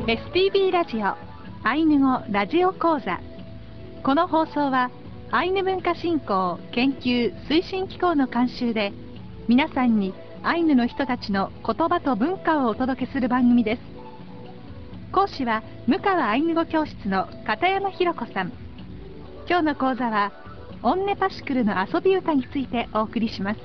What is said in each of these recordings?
STB ラジオアイヌ語ラジオ講座。この放送はアイヌ文化振興研究推進機構の監修で、皆さんにアイヌの人たちの言葉と文化をお届けする番組です。講師は向川アイヌ語教室の片山ひろ子さん。今日の講座はオンネパシクルの遊び歌についてお送りします。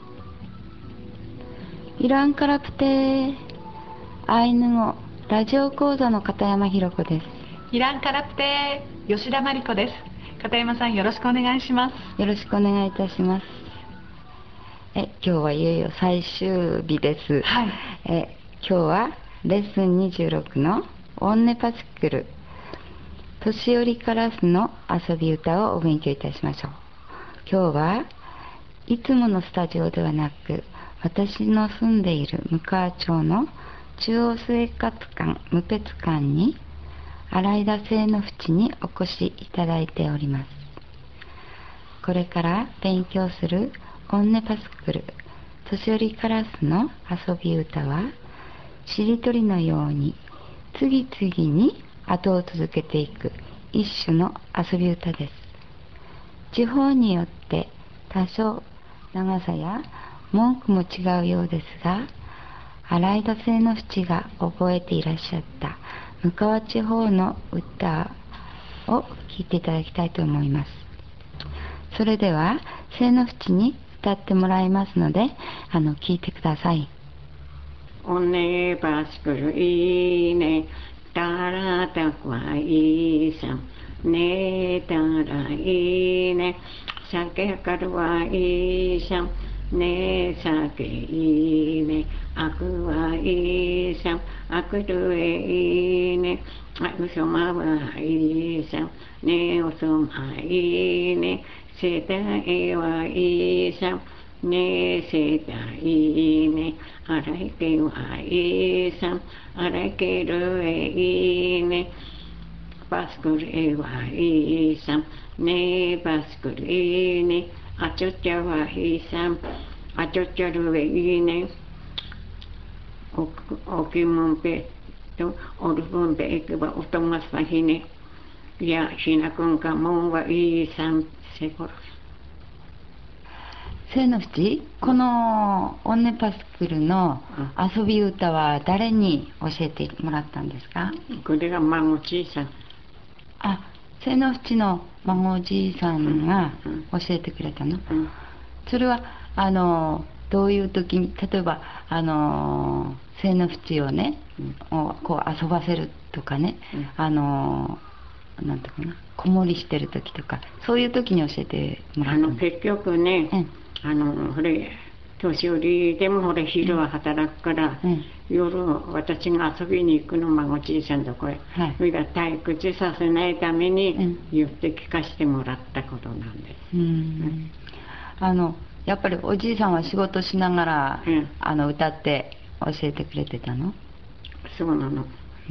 イランカラプテアイヌ語ラジオ講座の片山ひろ子です。 イランカラプテ吉田真理子です。片山さん、よろしくお願いします。 よろしくお願いいたします。今日はいよいよ最終日です。 はい。 今日はレッスン26のオンネパシクル年寄りカラスの遊び歌をお勉強いたしましょう。今日はいつものスタジオではなく、私の住んでいる向川町の中央生活館無別館に洗田清の淵にお越しいただいております。これから勉強するオンネパスクル年寄りカラスの遊び歌は、しりとりのように次々に後を続けていく一種の遊び歌です。地方によって多少長さや文句も違うようですが、洗田清の淵が覚えていらっしゃった向川地方の歌を聴いていただきたいと思います。それでは清の淵に歌ってもらいますので、聴いてください。 オンネパシクルイネタラタクワイサムネタライネサケカルワイサムネサケイネアクワイサムアクルエイネアウソマワイサムネオソマイネセタエワイサムネセタイネアライケワイサムアライケルエイネパスクルエワイサムネパスクルエイネアチョチャワイサムアチョチャルエイネオキモンペとオルブンペエクバオトマスパヒネやシナクンカモンワイサムセコロ清の淵、このオンネパスクルの遊び歌は誰に教えてもらったんですか？ これが孫じいさん。 清の淵の孫じいさんが教えてくれたの？それはどういう時に、例えば清の淵をね、こう遊ばせるとかね、なんていうかな、子守してる時とか、そういう時に教えてもらったの？ 結局ね、ほれ年寄りでもほれ昼は働くから、夜私が遊びに行くの孫じいさんとこへ、それが退屈させないために言って聞かせてもらったことなんです。 やっぱりおじいさんは仕事しながら、歌って教えてくれてたの？ そうなの。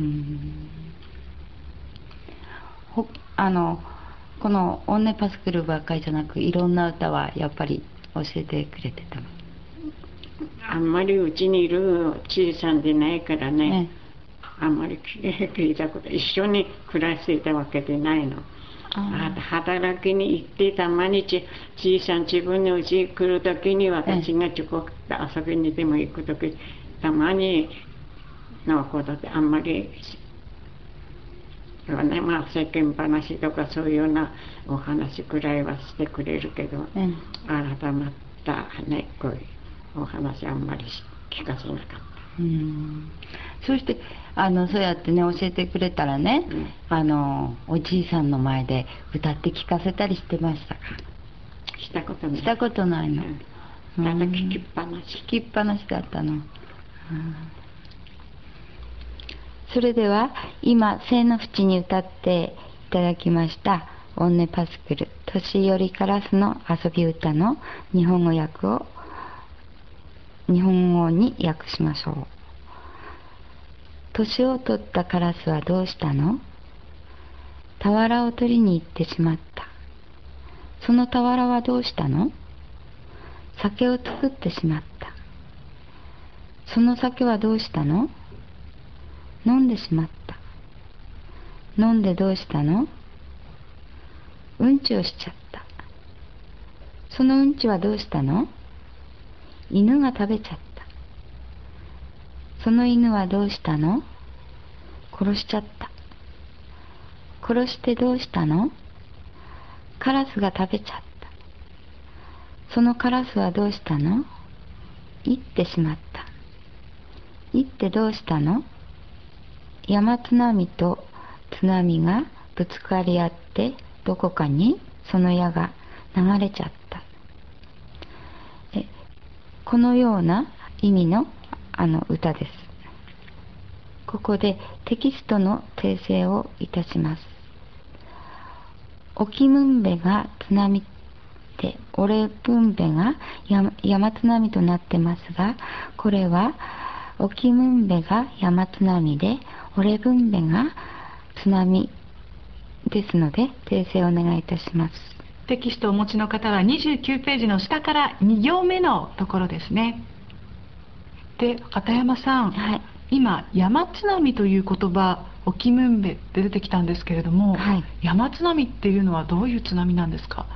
このオンネパスクルばっかりじゃなく、いろんな歌はやっぱり教えてくれてたの？ あんまりうちにいる小さんでないからね、あんまり聞いたこと、一緒に暮らしていたわけでないの。働きに行ってた毎日小さん自分の家に来るときに、私がちょこっと遊びにでも行くとき、たまにのことであんまり世間話とかそういうようなお話くらいはしてくれるけど、改まったね、こういうお話あんまり聞かせなかった。 そしてそうやってね教えてくれたらね、おじいさんの前で歌って聞かせたりしてましたか？ したことない。 したことないの？ ただ聞きっぱなし。 聞きっぱなしだったの。それでは今清の淵に歌っていただきましたオンネパスクル年寄りカラスの遊び歌の日本語訳を日本語に訳しましょう。年を取ったカラスはどうしたの？俵を取りに行ってしまった。その俵はどうしたの？酒を作ってしまった。その酒はどうしたの？飲んでしまった。 飲んでどうしたの？うんちをしちゃった。そのうんちはどうしたの？犬が食べちゃった。その犬はどうしたの？殺しちゃった。殺してどうしたの？カラスが食べちゃった。そのカラスはどうしたの？行ってしまった。行ってどうしたの？山津波と津波がぶつかり合ってどこかにその矢が流れちゃった。このような意味の歌です。ここでテキストの訂正をいたします。沖ムンベが津波で、オレブンベが山津波となってますが、これは沖ムンベが山津波で、オレブンベが津波ですので、訂正をお願いいたします。 テキストをお持ちの方は29ページの下から2行目のところですね。で、片山さん、 はい、 今山津波という言葉、沖ムンベって出てきたんですけれども、 はい、 山津波っていうのはどういう津波なんですか？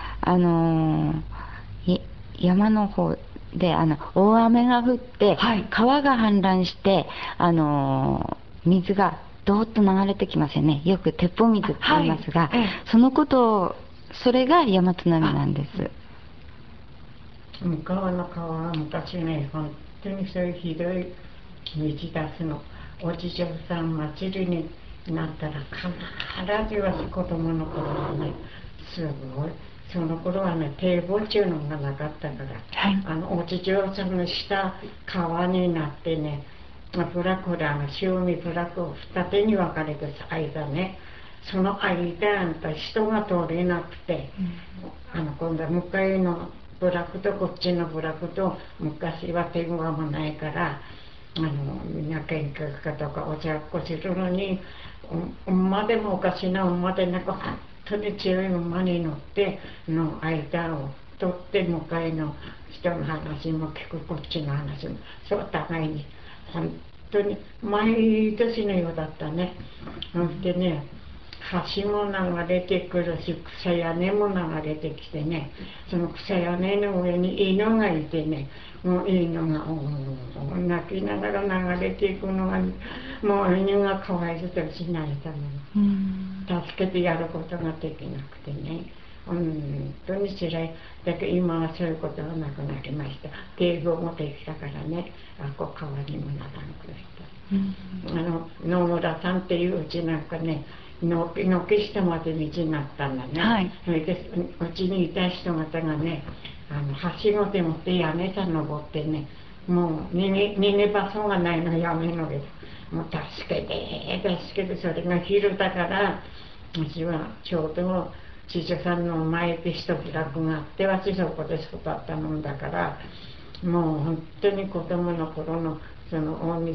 山の方で大雨が降って、 はい、 川が氾濫して、水がどーっと流れてきますよね。よく鉄砲水って言いますが、はい、それが山津波なんです。 向こうの川は昔ね、本当にそういうひどい水出すの。おじ嬢さん祭りになったら必ずは子供の頃はね、すごい。その頃はね、堤防っていうのがなかったから、はい、おじ嬢さんの下川になってね、ブラックだ、潮見ブラックを二手に分かれて間ね、その間人が通れなくて、今度は向かいのブラックとこっちのブラックと、昔は電話もないからみんな喧嘩とかお茶っこするのに、馬でもおかしな馬でなく、本当に強い馬に乗っての間を取って、向かいの人の話も聞く、こっちの話も、そうお互いに本当に毎年のようだったね。でね、橋も流れてくるし、草屋根も流れてきてね、その草屋根の上に犬がいてね、もう犬が泣きながら流れていくのが、もう犬がかわいそうとしないために助けてやることができなくてね、本当につらい。だけど今はそういうことがなくなりました。堤防もできたからね、川にもならなくなった。野村さんっていううちなんかね、軒下まで道になったんだね。はい、それでうちにいた人方がね、はしごでもって屋根さん登ってね、もう逃げ場所がないの、屋根の上で。もう助けて、それが昼だから、私はちょうど知事さんの前で一つ楽があって、私そこで育ったもんだから、もう本当に子供の頃のその大道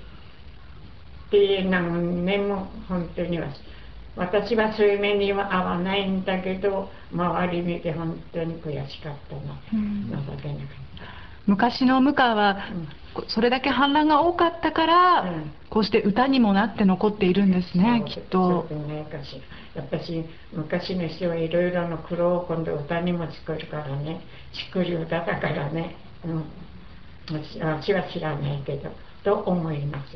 って何年も本当に私はそういう目には合わないんだけど、周り見て本当に悔しかったな、情けなかった。 昔の向川はそれだけ氾濫が多かったから、こうして歌にもなって残っているんですね、きっと。 そうでないかしら。やっぱし昔の人はいろいろな苦労を今度歌にも作るからね、作り歌だからね、私は知らないけどと思います。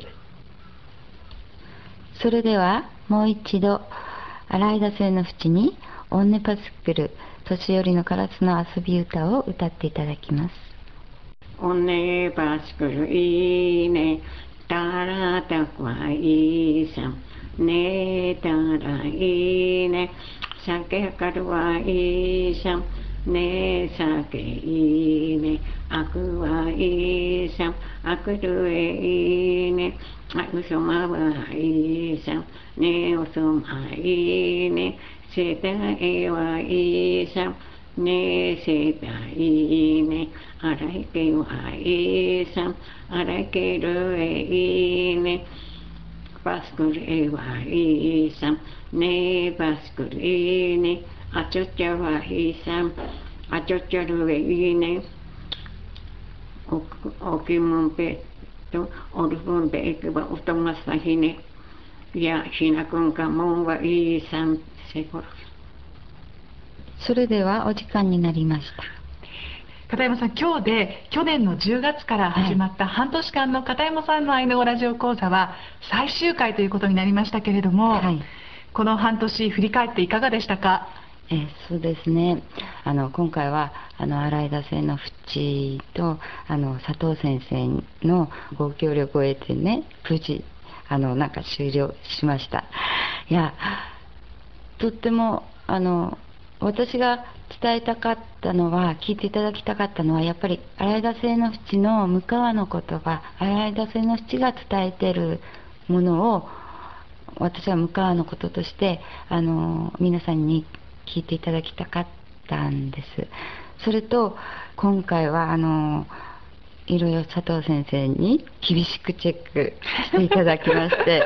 それではもう一度洗い出せの淵にオンネパスクル年寄りのカラスの遊び歌を歌っていただきます。 オンネパスクルいいね、タラタクはいいさ、ねたらいいね、酒かるはいいさ、ね酒いいね、あくはいいさ、あくるえいいね、うそまはいいさ、ねおそまいいね、せたえはいいさ、ねせたいいね、あらいけはいいさ、あらけるえいいね、パスクルえはいいさ、ねパスクルいいね、あちょちゃはいいさ、あちょちゃるえいいね、おきむんぺとオルフンぺいけばおとまさひね、 やひなくんかもんはいいさんせころ。 それではお時間になりました。 片山さん、今日で去年の10月から始まった半年間の片山さんのアイヌ語ラジオ講座は最終回ということになりましたけれども、この半年振り返っていかがでしたか？ そうですね、今回は洗田製の淵と佐藤先生のご協力を得てね、無事なんか終了しました。いや、とっても私が伝えたかったのは、聞いていただきたかったのは、やっぱり洗田製の淵の向川の言葉、洗田製の淵が伝えているものを、私は向川のこととして皆さんに聞いていただきたかったんです。それと今回はいろいろ佐藤先生に厳しくチェックしていただきまして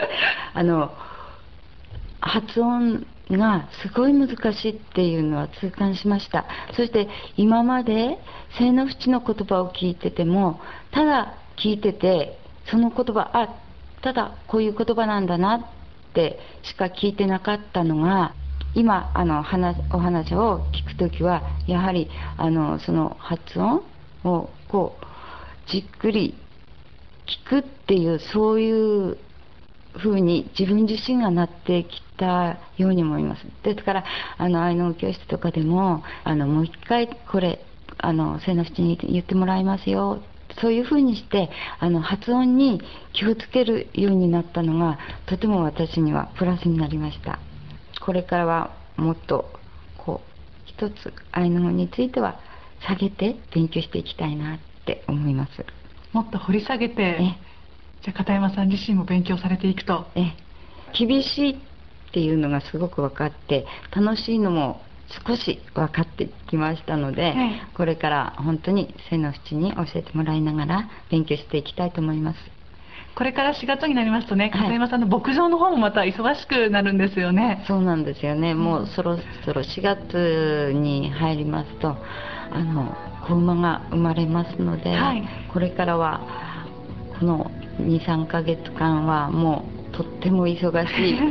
発音がすごい難しいっていうのは痛感しました。そして今まで清の淵の言葉を聞いてても、ただ聞いててその言葉、ただこういう言葉なんだなってしか聞いてなかったのが、今お話を聞くときはやはりその発音をこうじっくり聞くっていう、そういうふうに自分自身がなってきたように思います。ですからアイヌ語教室とかでももう一回これ清の淵に言ってもらいますよ、そういうふうにして発音に気をつけるようになったのが、とても私にはプラスになりました。これからはもっと一つアイヌ語については下げて勉強していきたいなって思います。 もっと掘り下げて、じゃあ片山さん自身も勉強されていくと。 厳しいっていうのがすごく分かって、楽しいのも少し分かってきましたので、これから本当に清の淵に教えてもらいながら勉強していきたいと思います。 これから4月になりますとね、片山さんの牧場の方もまた忙しくなるんですよね。 そうなんですよね。もうそろそろ4月に入りますと子馬が生まれますので、これからはこの 2,3 ヶ月間はもうとっても忙しい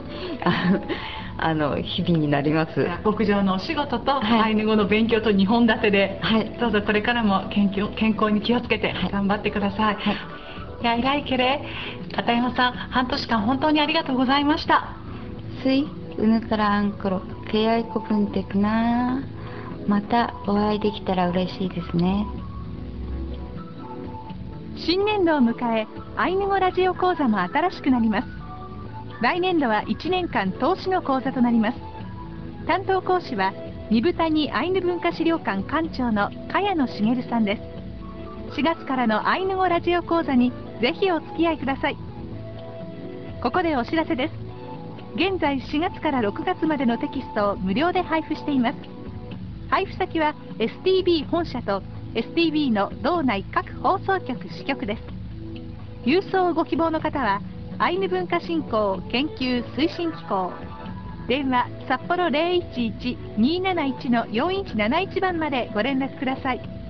日々になります。 牧場のお仕事とアイヌ語の勉強と2本立てで、どうぞこれからも健康に気をつけて頑張ってください。いや、偉いけれ片山さん、半年間本当にありがとうございました。 スイウヌからアンコロケアイコプンテクナ、またお会いできたら嬉しいですね。 新年度を迎え、アイヌ語ラジオ講座も新しくなります。来年度は1年間投資の講座となります。担当講師は二部谷アイヌ文化資料館館長の茅野茂さんです。4月からのアイヌ語ラジオ講座にぜひお付き合いください。ここでお知らせです。現在4月から6月までのテキストを無料で配布しています。配布先は STB 本社と STB の道内各放送局支局です。郵送をご希望の方はアイヌ文化振興研究推進機構、電話札幌 011-271-4171 番までご連絡ください。